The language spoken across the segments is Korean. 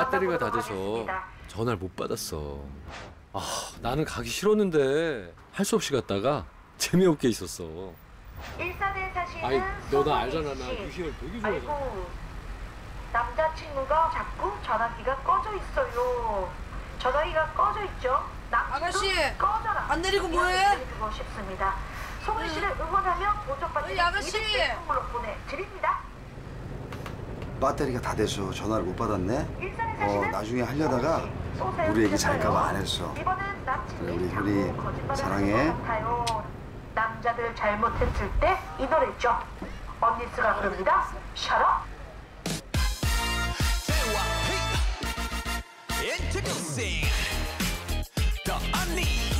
배터리가 다 돼서 전화를 못 받았어. 나는 가기 싫었는데 할 수 없이 갔다가 재미없게 있었어. 일산에 사시는 아이, 너 나 알잖아. 나 소문희 씨. 유희열 되게 좋아해. 아이고, 남자친구가 자꾸 전화기가 꺼져 있어요. 전화기가 꺼져 있죠? 아가씨, 꺼져라. 안 내리고 뭐해? 드리고 싶습니다. 소문희 씨를 응원하며 보조받는 아가씨. 200개 선물로 보내드립니다. 배터리가 다 돼서 전화를 못 받았네. 일산에 사시는 나중에 하려다가 우리 얘기 잘까봐 안 했어. 이번엔 남친이 그래, 우리 자꾸 효리 거짓말을 사랑해. 하는 것 같아요. 남자들 잘못했을 때 이 노래죠. 언니스가 부릅니다. Shut up. Introducing the Unleashed.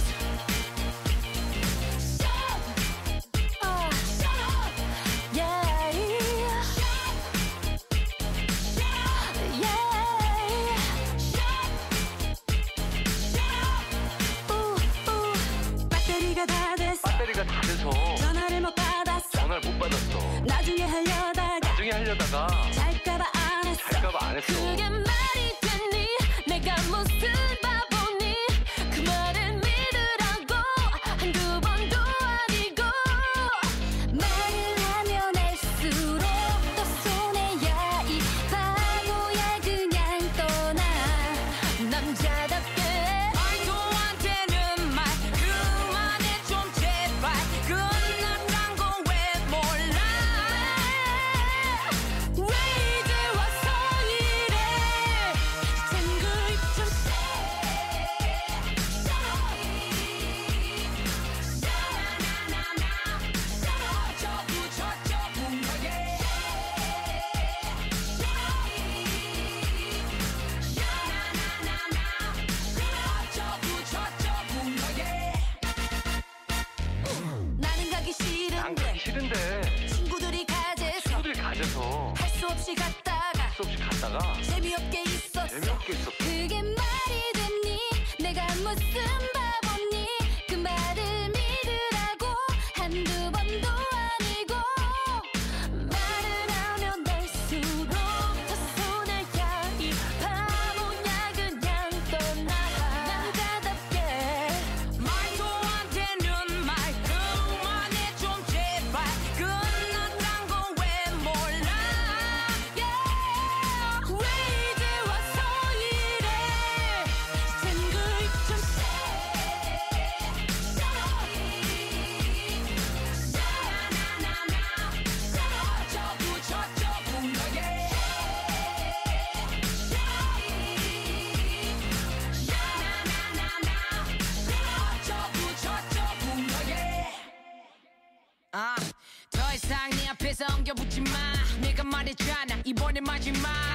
배터리가 다 돼서 전화를 못 받았어. 나중에 하려다가 잘까봐 안 했어. 그게 말이 되니 내가 무슨 바보니 그 말을 믿으라고 한두 번도 아니고 말을 하면 할수록 더 손해야 이 바보야 그냥 떠나 남자답게 말도 안 되는 말 그만해 좀 제발 끝났단 건 왜 몰라 왜 이제 와서 이래 탱글 좀 나는 가기 싫은데 친구들이 가재서 할 수 없이 갔다가 재미없게 있었어. 그게 말이 됐니 내가 무슨 바보니 그 말을 믿으라고 한두 번도 아니고 말을 하면 할수록 더 손해야 이 바보야 그냥 떠나 남자답게 말도 안 되는 말 그만해 좀 제발 끝났단 건 왜 몰라 왜 이제 와서 이래 탱글 좀 더 이상 내 앞에서 엉겨붙지 마 내가 말했잖아 이번엔 마지막